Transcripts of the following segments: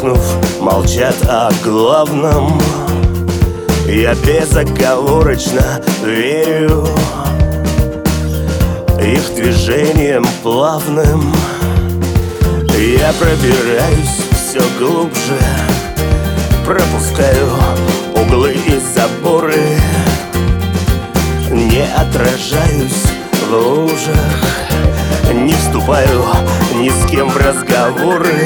Притихнув, молчат о главном. Я безоговорочно верю их движением плавным. Я пробираюсь все глубже, пропускаю углы и заборы, не отражаюсь в лужах, не вступаю ни с кем в разговоры.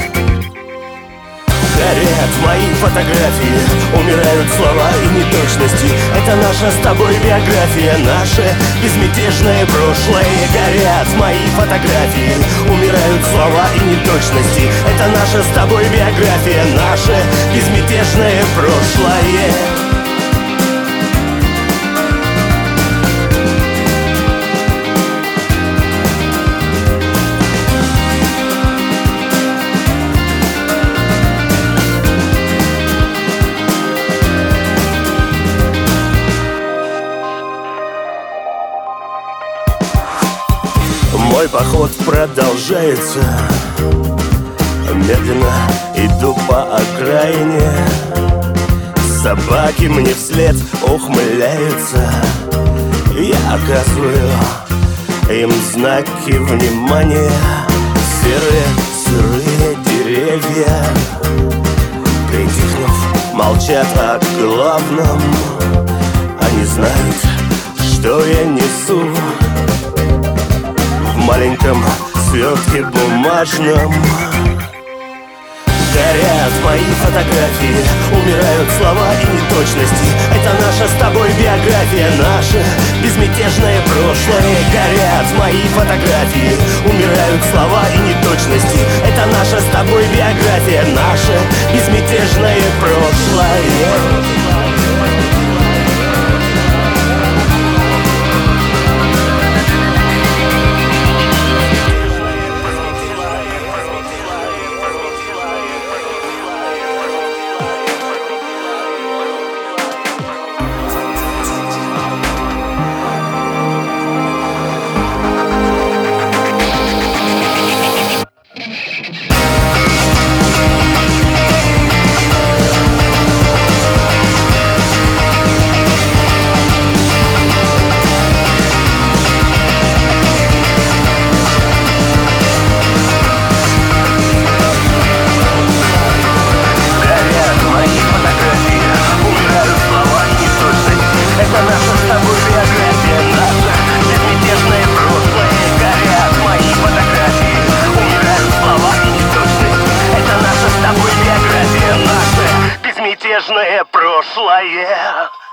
Горят мои фотографии, умирают слова и неточности. Это наша с тобой биография, наше безмятежное прошлое. Горят мои фотографии, умирают слова и неточности. Это наша с тобой биография, наше безмятежное прошлое. Мой поход продолжается. Медленно иду по окраине. Собаки мне вслед ухмыляются. Я оказываю им знаки внимания. Серые, сырые деревья, притихнув, молчат о главном. Они знают, что я несу в маленьком свертке бумажном. Горят мои фотографии, умирают слова и неточности. Это наша с тобой биография, наше безмятежное прошлое. Горят мои фотографии, умирают слова и неточности. Это наша с тобой биография, наше безмятежное прошлое. Безмятежное прошлое.